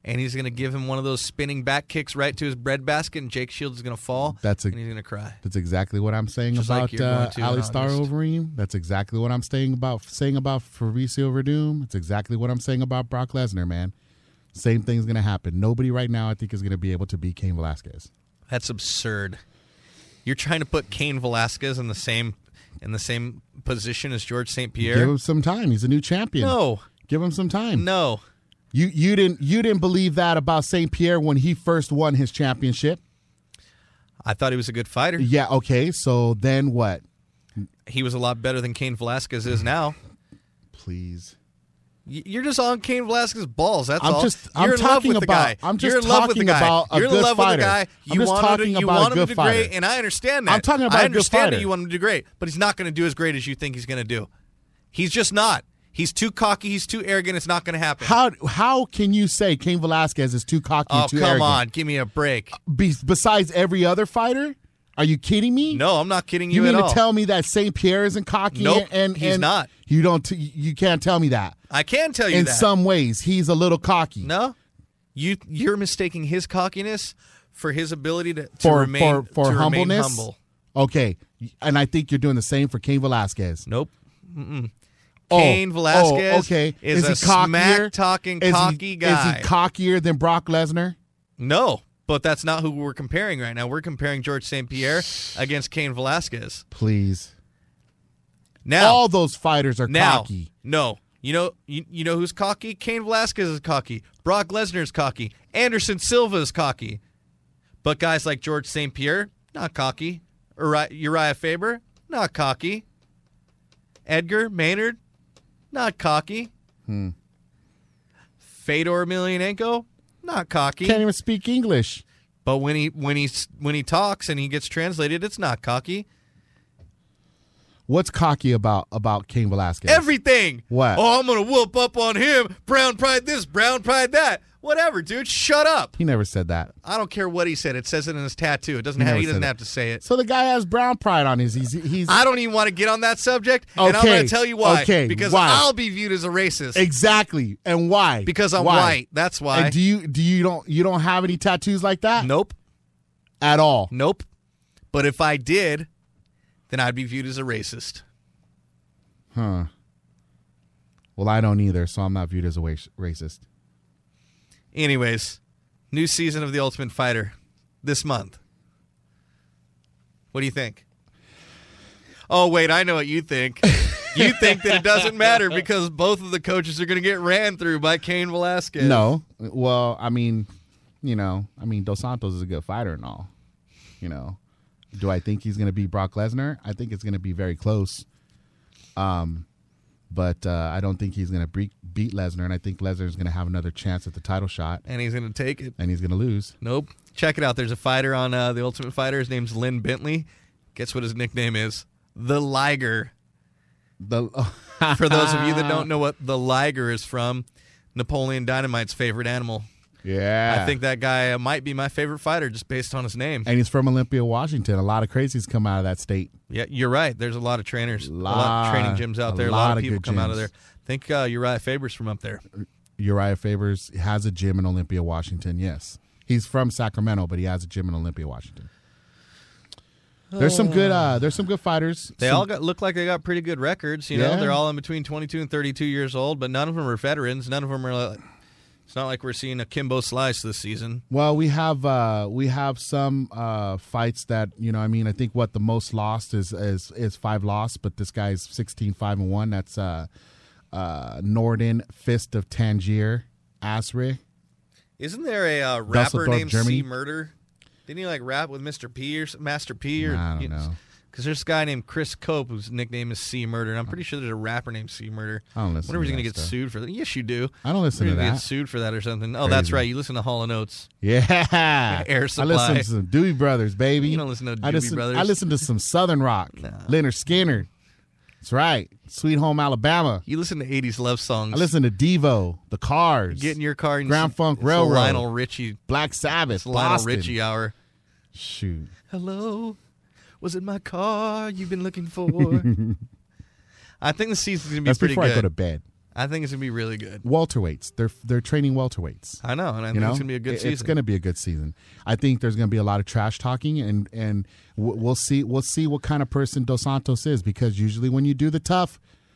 and he's going to give him one of those spinning back kicks right to his breadbasket, and Jake Shields is going to fall, and he's going to cry. That's exactly what I'm saying Just about like you're going to in Alistar August. Overeem. That's exactly what I'm saying about Fabricio Verdum. It's exactly what I'm saying about Brock Lesnar, man. Same thing's going to happen. Nobody right now, I think, is going to be able to beat Cain Velasquez. That's absurd. You're trying to put Cain Velasquez in the same position as George St. Pierre. Give him some time. He's a new champion. No. Give him some time. No. You didn't believe that about St. Pierre when he first won his championship? I thought he was a good fighter. Yeah, okay. So then what? He was a lot better than Cain Velasquez is now. Please. You're just on Cain Velasquez's balls. That's all. I'm You're in love with the guy. I'm just You're in love with the talking guy. about a You're in good love fighter. with the guy. I'm just talking you about want a him good to do fighter. great, and I understand that. I'm talking about I a good understand fighter. that you want him to do great, but he's not going to do as great as you think he's going to do. He's just not. He's too cocky. He's too arrogant. It's not going to happen. How can you say Cain Velasquez is too cocky and too come arrogant? on. Give me a break. Besides every other fighter? Are you kidding me? No, I'm not kidding you mean at all. to tell me that St. Pierre isn't cocky? Nope, and he's not. You don't. You can't tell me that. I can tell you In that. some ways, he's a little cocky. No, you're mistaking his cockiness for his ability to remain humbleness. humble. Okay, and I think you're doing the same for Cain Velasquez. Nope. Cain Velasquez okay. is a smack-talking, cocky guy. Is he cockier than Brock Lesnar? No, but that's not who we're comparing right now. We're comparing George St. Pierre against Cain Velasquez. Please. Now, all those fighters are cocky. No. You know who's cocky? Cain Velasquez is cocky. Brock Lesnar is cocky. Anderson Silva is cocky. But guys like George St. Pierre, not cocky. Uriah Faber, not cocky. Edgar Maynard, not cocky. Fedor Emelianenko, not cocky. Can't even speak English. But when he talks and he gets translated, it's not cocky. What's cocky about Cain Velasquez? Everything. What? Oh, I'm going to whoop up on him. Brown pride this, brown pride that. Whatever, dude. Shut up. He never said that. I don't care what he said. It says it in his tattoo. It doesn't He have. never He doesn't said have to say it. So the guy has brown pride on his. He's. I don't even want to get on that subject, and I'm going to tell you why. Okay. Because why? I'll be viewed as a racist. Exactly. And why? Because I'm Why? white. That's why. And you don't have any tattoos like that? Nope. At all. Nope. But if I did, then I'd be viewed as a racist. Huh. Well, I don't either, so I'm not viewed as a racist. Anyways, new season of The Ultimate Fighter this month. What do you think? Oh, wait, I know what you think. You think that it doesn't matter because both of the coaches are going to get ran through by Cain Velasquez. No. Well, I mean, Dos Santos is a good fighter and all. Do I think he's going to beat Brock Lesnar? I think it's going to be very close. But I don't think he's going to beat Lesnar, and I think Lesnar's going to have another chance at the title shot. And he's going to take it. And he's going to lose. Nope. Check it out. There's a fighter on The Ultimate Fighter. His name's Lynn Bentley. Guess what his nickname is? The Liger. For those of you that don't know what the Liger is from, Napoleon Dynamite's favorite animal. Yeah. I think that guy might be my favorite fighter just based on his name. And he's from Olympia, Washington. A lot of crazies come out of that state. Yeah, you're right. There's a lot of trainers, a lot of training gyms out there. A lot of people come out of there. I think Uriah Faber's from up there. Uriah Faber's has a gym in Olympia, Washington, yes. He's from Sacramento, but he has a gym in Olympia, Washington. There's some good fighters. They all look like they got pretty good records. You know, they're all in between 22 and 32 years old, but none of them are veterans. None of them are. It's not like we're seeing a Kimbo Slice this season. Well, we have some fights that I think what the most lost is 5 loss, but this guy's 16-5-1. That's Norden Fist of Tangier Asri. Isn't there a rapper named Germany? C Murder? Didn't he rap with Mr. P or Master P? Or, I don't know. Because there's a guy named Chris Cope whose nickname is C Murder, and I'm pretty sure there's a rapper named C Murder. I don't listen wonder if he's to going to that get stuff. sued for that. Yes, you do. I don't listen to Get that. sued for that or something. Oh, Crazy. that's right. You listen to Hall & Oates. Yeah. Air Supply. I listen to some Doobie Brothers, baby. You don't listen to Doobie Brothers. I listen to some Southern rock. Leonard Skinner. That's right. Sweet Home Alabama. You listen to 80s love songs. I listen to Devo, The Cars. Get in your car and Grand Funk it's Railroad. Lionel Richie. Black Sabbath. It's Lionel Boston. Richie hour. Shoot. Hello. Was it my car you've been looking for? I think the season's going to be That's pretty before good. I go to bed. I think it's going to be really good. Welterweights. They're training welterweights. I know, and I think it's going to be a good season. It's going to be a good season. I think there's going to be a lot of trash talking, and we'll see what kind of person Dos Santos is, because usually when you do the tough,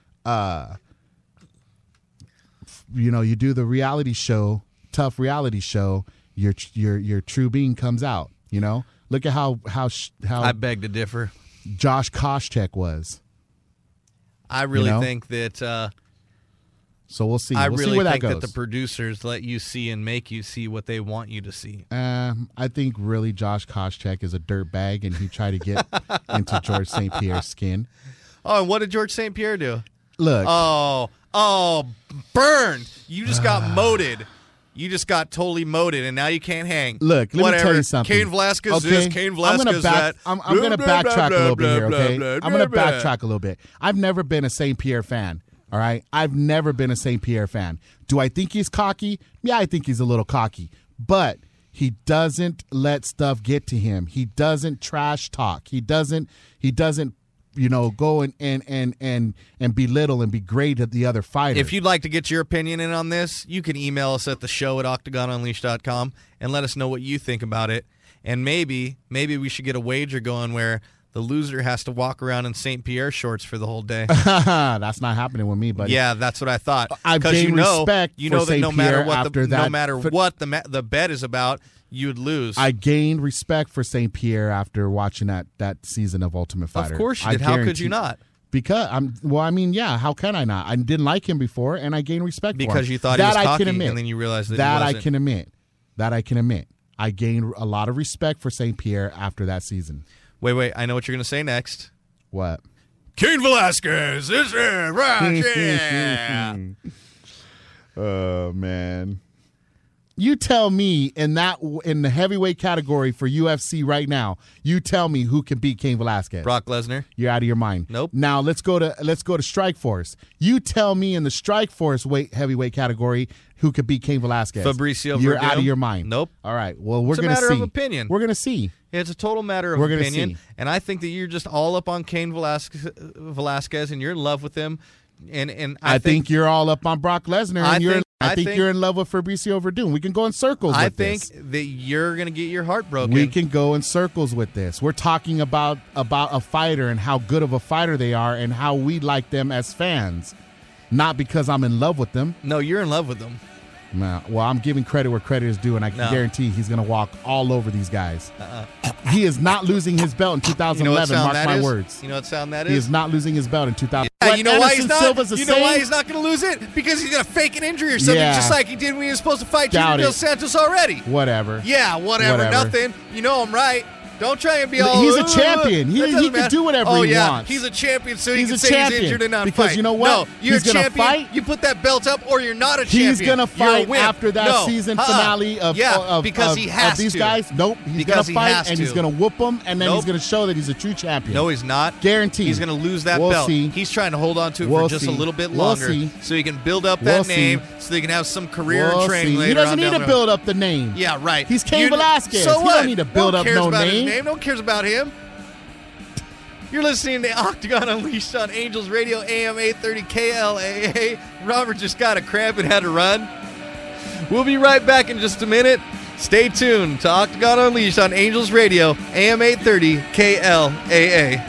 you do the reality show, tough reality show, your true being comes out. Look at how I beg to differ. Josh Koscheck was. I really think that. So we'll see. I We'll really see where think that goes. that the producers let you see and make you see what they want you to see. I think really Josh Koscheck is a dirtbag, and he tried to get into George St. Pierre's skin. Oh, and what did George St. Pierre do? Look. Oh, burned. You just got moted. You just got totally moted, and now you can't hang. Look, let me tell you something. Cain Velasquez this, Cain Velasquez that. I'm going to backtrack a little bit here, okay? I'm going to backtrack a little bit. I've never been a St. Pierre fan, all right? I've never been a St. Pierre fan. Do I think he's cocky? Yeah, I think he's a little cocky. But he doesn't let stuff get to him. He doesn't trash talk. He doesn't go and belittle and degrade the other fighter. If you'd like to get your opinion in on this, you can email us at theshow@octagonunleashed.com and let us know what you think about it. And maybe we should get a wager going where the loser has to walk around in St. Pierre shorts for the whole day. That's not happening with me, buddy. Yeah, that's what I thought. I've gained respect you know for that no St. matter Pierre what after that. no matter what the bet is about, you would lose. I gained respect for St. Pierre after watching that season of Ultimate Fighter. Of course you did. How could you not? Because how can I not? I didn't like him before, and I gained respect for him. Because you thought he was cocky, and then you realized that he wasn't. I can admit. I gained a lot of respect for St. Pierre after that season. Wait, I know what you're going to say next. What? Cain Velasquez is here, right? Yeah. Oh, man. You tell me in the heavyweight category for UFC right now, you tell me who can beat Cain Velasquez. Brock Lesnar. You're out of your mind. Nope. Now let's go to Strikeforce. You tell me in the Strikeforce heavyweight category who could beat Cain Velasquez. Fabricio You're Verdum. out of your mind. Nope. All right. Well, we're going to see. It's a matter of opinion. We're going to see. It's a total matter of opinion. And I think that you're just all up on Cain Velasquez and you're in love with him. And I think you're all up on Brock Lesnar. And I think you're in love with Fabricio Verdum. We can go in circles with this. I think that you're going to get your heart broken. We can go in circles with this. We're talking about a fighter and how good of a fighter they are and how we like them as fans. Not because I'm in love with them. No, you're in love with them. No, well, I'm giving credit where credit is due, and I can guarantee he's going to walk all over these guys. He is not losing his belt in 2011. Mark my words. You know what sound that is? He is not losing his belt in 2011. Yeah, you know why he's not? You know why he's not going to lose it? Because he's going to fake an injury or something, just like he did when he was supposed to fight Junior Dos Santos already. Whatever. Yeah, whatever. Nothing. You know I'm right. Don't try and be all. He's a champion. He can do whatever he wants. He's a champion, so he can a say champion. he's injured and not because fight. You know what? No, you're he's a champion. Fight. You put that belt up, or you're not a champion. He's going to fight after that season finale of because he has these to. guys. Nope. He's going to fight, and he's going to whoop them, and then he's going to show that he's a true champion. No, he's not. Guaranteed. He's going to lose that belt. See. He's trying to hold on to it for just a little bit longer, so he can build up that name, so he can have some career and training later. He doesn't need to build up the name. Yeah, right. He's Cain Velasquez. So he what? don't need to build up no name. No one cares about him. You're listening to Octagon Unleashed on Angels Radio, AM 830 KLAA. Robert just got a cramp and had to run. We'll be right back in just a minute. Stay tuned to Octagon Unleashed on Angels Radio, AM 830 KLAA.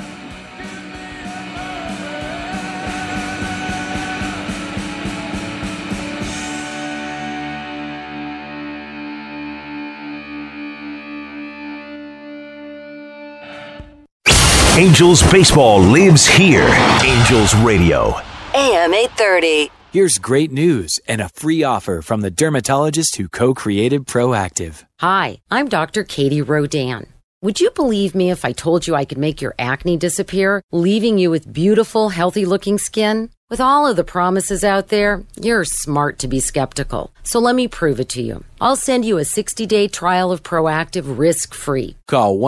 Angels baseball lives here. Angels Radio. AM 830. Here's great news and a free offer from the dermatologist who co-created Proactive. Hi, I'm Dr. Katie Rodan. Would you believe me if I told you I could make your acne disappear, leaving you with beautiful, healthy-looking skin? With all of the promises out there, you're smart to be skeptical. So let me prove it to you. I'll send you a 60-day trial of Proactive risk-free. Call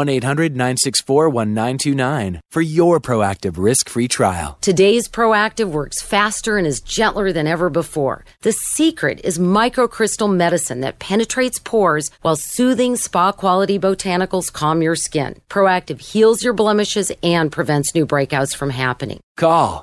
1-800-964-1929 for your Proactive risk-free trial. Today's Proactive works faster and is gentler than ever before. The secret is microcrystal medicine that penetrates pores while soothing spa-quality botanicals calm your skin. Proactive heals your blemishes and prevents new breakouts from happening. Call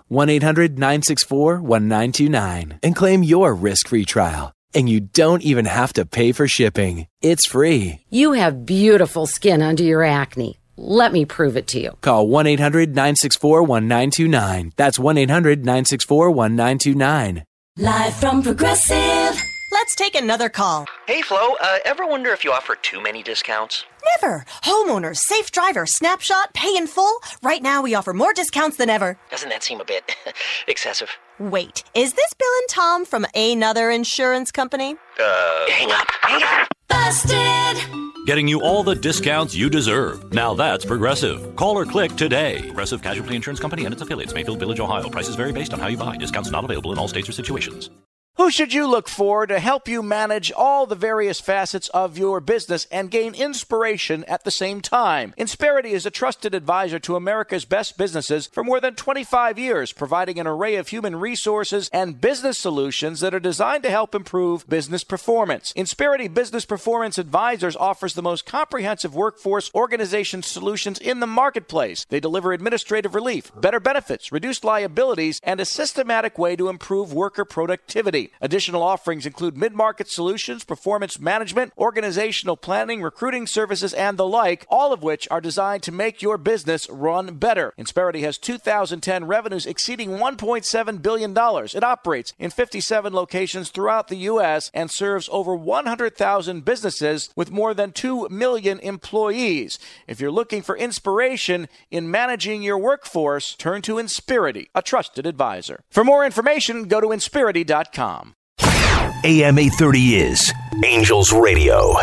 1-800-964-1929 and claim your risk-free trial. And you don't even have to pay for shipping. It's free. You have beautiful skin under your acne. Let me prove it to you. Call 1-800-964-1929. That's 1-800-964-1929. Live from Progressive. Let's take another call. Hey, Flo, ever wonder if you offer too many discounts? Never. Homeowners, safe driver, Snapshot, pay in full. Right now we offer more discounts than ever. Doesn't that seem a bit excessive? Wait, is this Bill and Tom from another insurance company? Hang up. Busted! Getting you all the discounts you deserve. Now that's Progressive. Call or click today. Progressive Casualty Insurance Company and its affiliates. Mayfield Village, Ohio. Prices vary based on how you buy. Discounts not available in all states or situations. Who should you look for to help you manage all the various facets of your business and gain inspiration at the same time? Insperity is a trusted advisor to America's best businesses for more than 25 years, providing an array of human resources and business solutions that are designed to help improve business performance. Insperity Business Performance Advisors offers the most comprehensive workforce organization solutions in the marketplace. They deliver administrative relief, better benefits, reduced liabilities, and a systematic way to improve worker productivity. Additional offerings include mid-market solutions, performance management, organizational planning, recruiting services, and the like, all of which are designed to make your business run better. Insperity has 2010 revenues exceeding $1.7 billion. It operates in 57 locations throughout the U.S. and serves over 100,000 businesses with more than 2 million employees. If you're looking for inspiration in managing your workforce, turn to Insperity, a trusted advisor. For more information, go to Insperity.com. AM 830 is Angels Radio.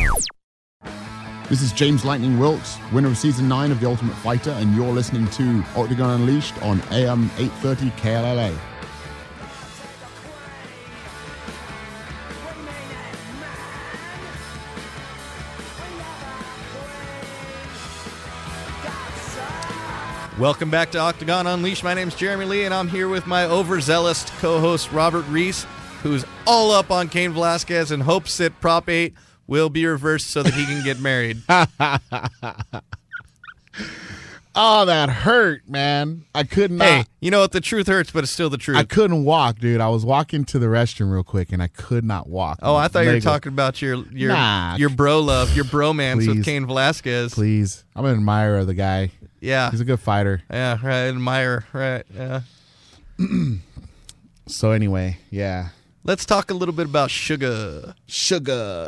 This is James Lightning Wilkes, winner of Season 9 of The Ultimate Fighter, and you're listening to Octagon Unleashed on AM 830 KLLA. Welcome back to Octagon Unleashed. My name's Jeremy Lee, and I'm here with my overzealous co-host Robert Reese, who's all up on Cain Velasquez and hopes that Prop 8 will be reversed so that he can get married. Oh, that hurt, man. I could not. Hey, you know what? The truth hurts, but it's still the truth. I couldn't walk, dude. I was walking to the restroom real quick, and I could not walk. Oh, I thought you were talking about your bro love, your bromance with Cain Velasquez. Please. I'm an admirer of the guy. Yeah. He's a good fighter. Yeah, right. Admire. Right, yeah. So anyway, yeah. Let's talk a little bit about Sugar. Sugar.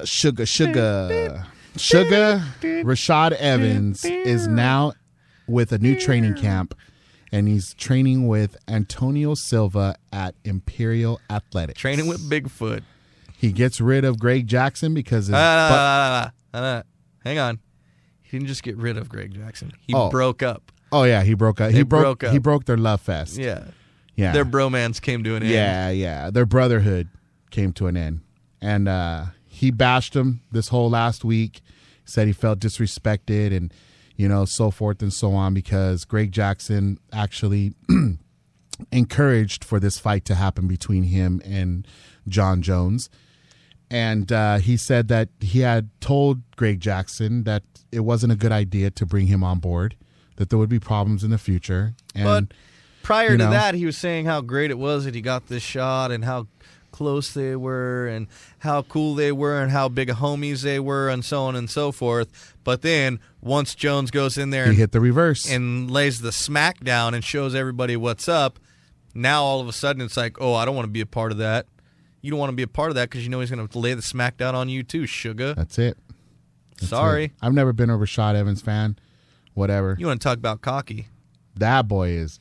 Rashad Evans is now with a new training camp, and he's training with Antonio Silva at Imperial Athletics. Training with Bigfoot. He gets rid of Greg Jackson because his hang on. He didn't just get rid of Greg Jackson. He broke up. Oh yeah, he broke up. He broke their love fest. Yeah. Yeah. Their bromance came to an end. Yeah. Their brotherhood came to an end. And he bashed him this whole last week. Said he felt disrespected and, so forth and so on because Greg Jackson actually encouraged for this fight to happen between him and John Jones. And he said that he had told Greg Jackson that it wasn't a good idea to bring him on board, that there would be problems in the future. And, but prior to that, he was saying how great it was that he got this shot and how close they were and how cool they were and how big homies they were and so on and so forth. But then once Jones goes in there he hit the reverse and lays the smack down and shows everybody what's up, now all of a sudden it's like, oh, I don't want to be a part of that. You don't want to be a part of that because you know he's going to lay the smack down on you too, Sugar. That's it. Sorry. I've never been a Rashad Evans fan. Whatever. You want to talk about cocky. That boy is.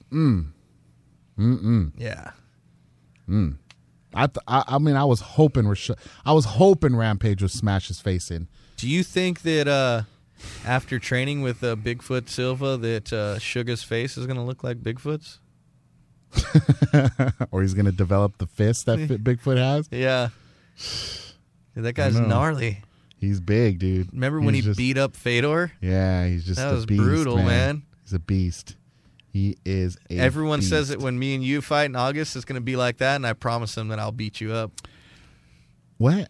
Yeah. I mean, I was hoping Rampage would smash his face in. Do you think that after training with Bigfoot Silva that Sugar's face is going to look like Bigfoot's? Or he's going to develop the fist that Bigfoot has? Yeah. Dude, that guy's gnarly. He's big, dude. Remember when he beat up Fedor? Yeah, he's just that a was beast, brutal, man. He's a beast. He is a Everyone beast. says that when me and you fight in August, it's going to be like that, and I promise them that I'll beat you up. What?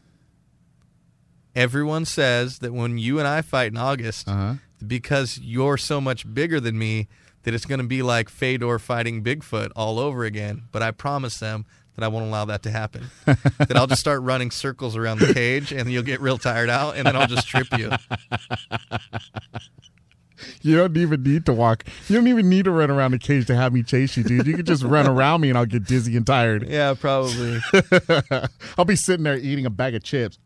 Everyone says that when you and I fight in August, because you're so much bigger than me, that it's going to be like Fedor fighting Bigfoot all over again. But I promise them that I won't allow that to happen. That I'll just start running circles around the cage, and you'll get real tired out, and then I'll just trip you. You don't even need to walk. You don't even need to run around the cage to have me chase you, dude. You can just run around me and I'll get dizzy and tired. Yeah, probably. I'll be sitting there eating a bag of chips.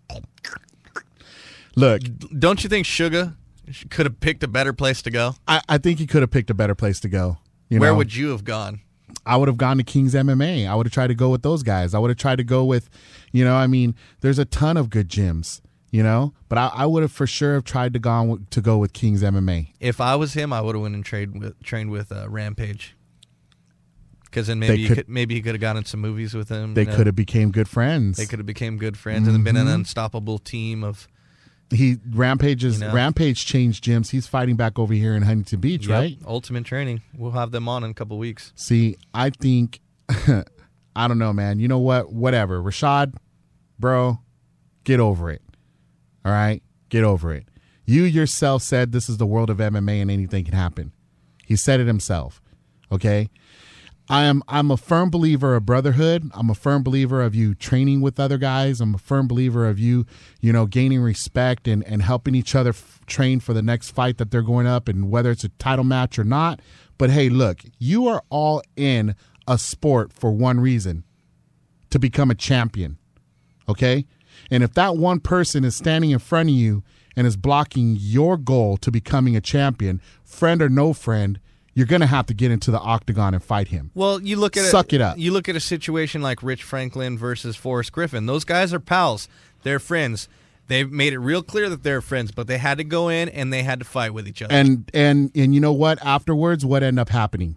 Look. Don't you think Sugar could have picked a better place to go? I think he could have picked a better place to go. Where would you have gone? I would have gone to King's MMA. I would have tried to go with those guys. I would have tried to go with, there's a ton of good gyms. But I would have for sure have tried to go with King's MMA. If I was him, I would have went and trained with Rampage. Because then maybe he could have gotten some movies with him. They could have became good friends. They could have became good friends and been an unstoppable team of. Rampage changed gyms. He's fighting back over here in Huntington Beach, right? Ultimate Training. We'll have them on in a couple weeks. See, I think, I don't know, man. You know what? Whatever. Rashad, bro, get over it. All right? Get over it. You yourself said this is the world of MMA and anything can happen. He said it himself. Okay? I'm a firm believer of brotherhood. I'm a firm believer of you training with other guys. I'm a firm believer of you, gaining respect and helping each other train for the next fight that they're going up, and whether it's a title match or not. But hey, look, you are all in a sport for one reason: to become a champion. Okay? And if that one person is standing in front of you and is blocking your goal to becoming a champion, friend or no friend, you're going to have to get into the octagon and fight him. Well, you look at Suck it up. You look at a situation like Rich Franklin versus Forrest Griffin. Those guys are pals. They're friends. They've made it real clear that they're friends, but they had to go in and they had to fight with each other. And you know what? Afterwards, what ended up happening?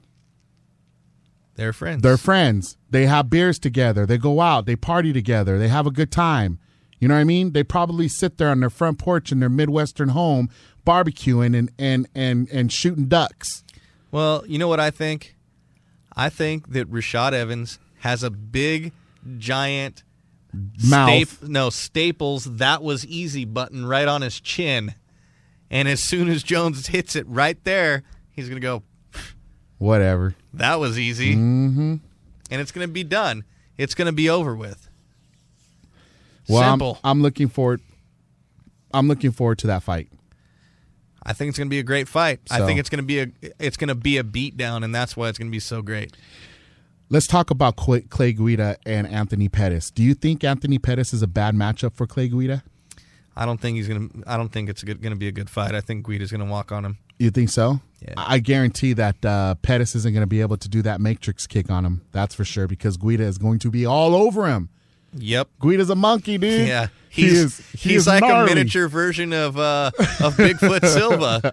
They're friends. They're friends. They have beers together. They go out. They party together. They have a good time. You know what I mean? They probably sit there on their front porch in their Midwestern home barbecuing and shooting ducks. Well, you know what I think? I think that Rashad Evans has a big, giant mouth. Staples "that was easy" button right on his chin. And as soon as Jones hits it right there, he's going to go, whatever. That was easy. Mm-hmm. And it's going to be done. It's going to be over with. Well, Simple. I'm looking forward to that fight. I think it's going to be a great fight. So, I think it's going to be a beatdown, and that's why it's going to be so great. Let's talk about Clay Guida and Anthony Pettis. Do you think Anthony Pettis is a bad matchup for Clay Guida? I don't think it's going to be a good fight. I think Guida's going to walk on him. You think so? Yeah. I guarantee that Pettis isn't going to be able to do that matrix kick on him. That's for sure, because Guida is going to be all over him. Yep. Guida's a monkey, dude. Yeah. He's like gnarly. A miniature version of Bigfoot Silva.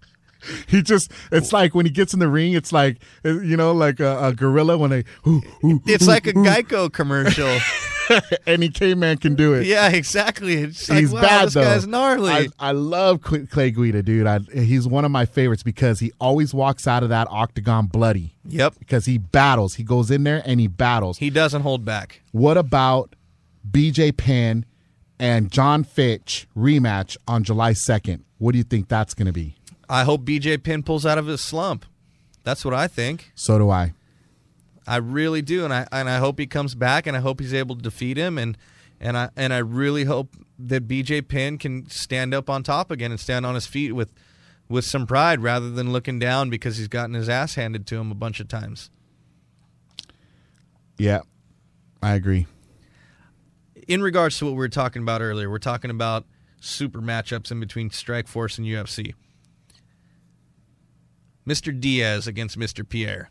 It's like when he gets in the ring, it's like, like a gorilla when they. It's like a Geico commercial. Any caveman can do it. Yeah, exactly. It's like, he's wow, bad, this though. guy's gnarly. I love Clay Guida, dude. He's one of my favorites because he always walks out of that octagon bloody. Yep. Because he battles. He goes in there and he battles. He doesn't hold back. What about BJ Penn and John Fitch rematch on July 2nd? What do you think that's going to be? I hope BJ Penn pulls out of his slump. That's what I think. So do I. I really do, and I hope he comes back, and I hope he's able to defeat him, and I really hope that BJ Penn can stand up on top again and stand on his feet with some pride rather than looking down because he's gotten his ass handed to him a bunch of times. Yeah, I agree. In regards to what we were talking about earlier, we're talking about super matchups in between Strikeforce and UFC. Mr. Diaz against Mr. Pierre.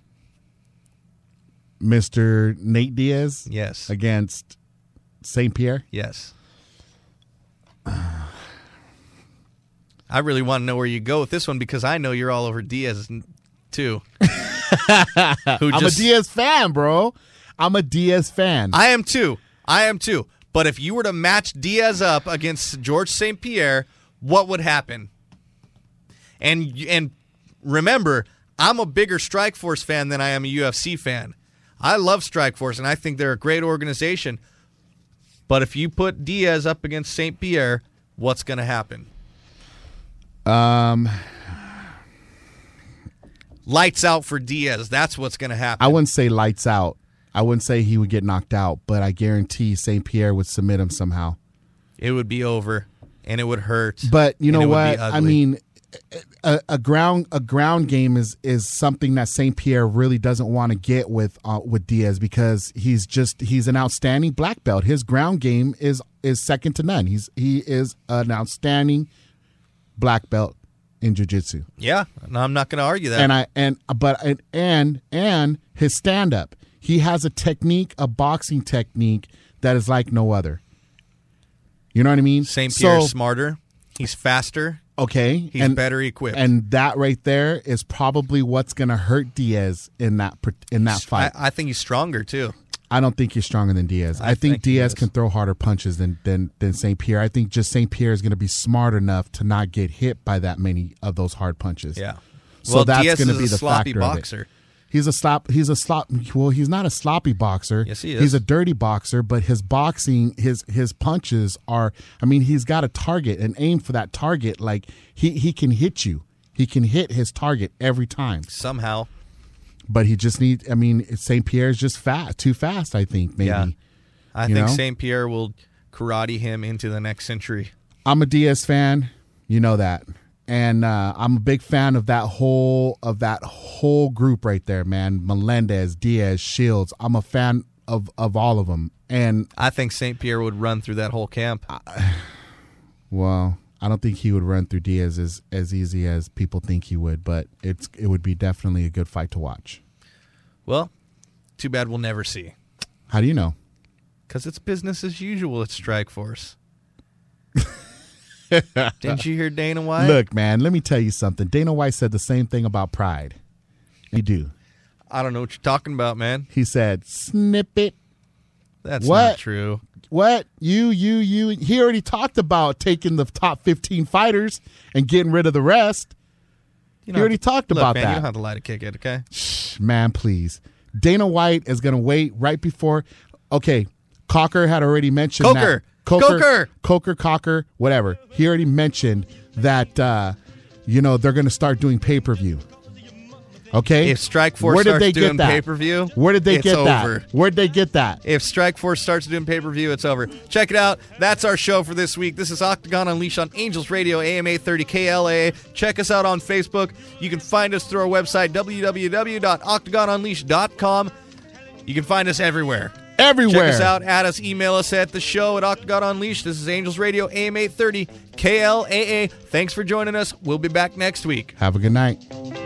Mr. Nate Diaz? Yes. Against St. Pierre? Yes. I really want to know where you go with this one because I know you're all over Diaz too. I'm a Diaz fan, bro. I'm a Diaz fan. I am too. But if you were to match Diaz up against Georges St-Pierre, what would happen? And remember, I'm a bigger Strikeforce fan than I am a UFC fan. I love Strikeforce, and I think they're a great organization. But if you put Diaz up against St-Pierre, what's going to happen? Lights out for Diaz. That's what's going to happen. I wouldn't say lights out. I wouldn't say he would get knocked out, but I guarantee St-Pierre would submit him somehow. It would be over, and it would hurt. But you know what? I mean, a ground game is something that St-Pierre really doesn't want to get with Diaz, because he's an outstanding black belt. His ground game is second to none. He is an outstanding black belt in jiu-jitsu. Yeah, no, I'm not going to argue that. And his stand-up. He has a boxing technique that is like no other. You know what I mean? St-Pierre's smarter. He's faster. Okay. He's better equipped. And that right there is probably what's going to hurt Diaz in that fight. I think he's stronger, too. I don't think he's stronger than Diaz. I think Diaz can throw harder punches than St-Pierre. I think just St-Pierre is going to be smart enough to not get hit by that many of those hard punches. Yeah. So that's Diaz going to be is the a sloppy factor boxer. Of it. He's not a sloppy boxer. Yes, he is. He's a dirty boxer, but his boxing, his punches are, he's got a target and aim for that target. Like he can hit you. He can hit his target every time. Somehow. But he just needs, St. Pierre's just too fast, I think, maybe. Yeah. I think St. Pierre will karate him into the next century. I'm a Diaz fan. You know that. And I'm a big fan of that whole group right there, man. Melendez, Diaz, Shields. I'm a fan of all of them. And I think St. Pierre would run through that whole camp. Well, I don't think he would run through Diaz as easy as people think he would, but it would be definitely a good fight to watch. Well, too bad we'll never see. How do you know? Because it's business as usual at Strikeforce. Didn't you hear Dana White? Look, man, let me tell you something. Dana White said the same thing about Pride. He do. I don't know what you're talking about, man. He said, snip it. That's not true. What? You. He already talked about taking the top 15 fighters and getting rid of the rest. He already talked about man, that. You don't have to lie to kick it, okay? Shh, man, please. Dana White is going to wait right before. Okay, Coker had already mentioned that. Coker, whatever. He already mentioned that, they're going to start doing pay-per-view. Okay? If Strikeforce starts doing pay-per-view, where did they get over. that? Where did they get that? If Strikeforce starts doing pay-per-view, it's over. Check it out. That's our show for this week. This is Octagon Unleashed on Angels Radio, AM 830 KLAA. Check us out on Facebook. You can find us through our website, www.octagonunleashed.com. You can find us everywhere. Everywhere. Check us out. Add us. Email us at the show at Octagon Unleashed. This is Angels Radio, AM 830 KLAA. Thanks for joining us. We'll be back next week. Have a good night.